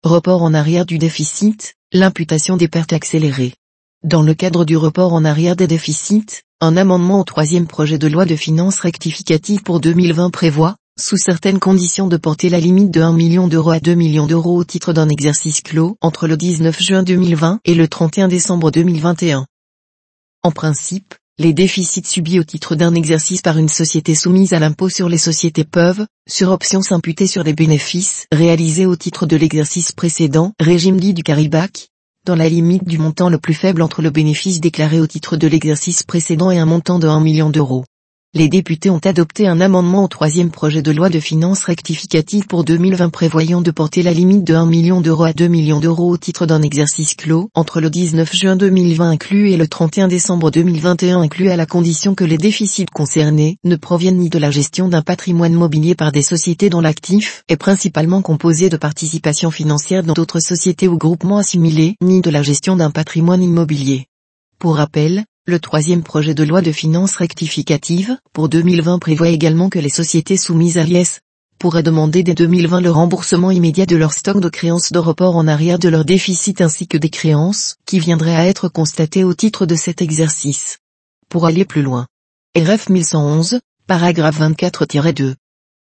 report en arrière du déficit, l'imputation des pertes accélérées. Dans le cadre du report en arrière des déficits, un amendement au troisième projet de loi de finances rectificative pour 2020 prévoit, sous certaines conditions, de porter la limite de 1 million d'euros à 2 millions d'euros au titre d'un exercice clos entre le 19 juin 2020 et le 31 décembre 2021. En principe, les déficits subis au titre d'un exercice par une société soumise à l'impôt sur les sociétés peuvent, sur option, s'imputer sur les bénéfices réalisés au titre de l'exercice précédent, régime dit du carry-back, dans la limite du montant le plus faible entre le bénéfice déclaré au titre de l'exercice précédent et un montant de 1 million d'euros. Les députés ont adopté un amendement au troisième projet de loi de finances rectificative pour 2020 prévoyant de porter la limite de 1 million d'euros à 2 millions d'euros au titre d'un exercice clos entre le 19 juin 2020 inclus et le 31 décembre 2021 inclus, à la condition que les déficits concernés ne proviennent ni de la gestion d'un patrimoine mobilier par des sociétés dont l'actif est principalement composé de participations financières dans d'autres sociétés ou groupements assimilés, ni de la gestion d'un patrimoine immobilier. Pour rappel, le troisième projet de loi de finances rectificative pour 2020 prévoit également que les sociétés soumises à l'IS pourraient demander dès 2020 le remboursement immédiat de leur stock de créances de report en arrière de leur déficit ainsi que des créances qui viendraient à être constatées au titre de cet exercice. Pour aller plus loin. RF 1111, paragraphe 24-2.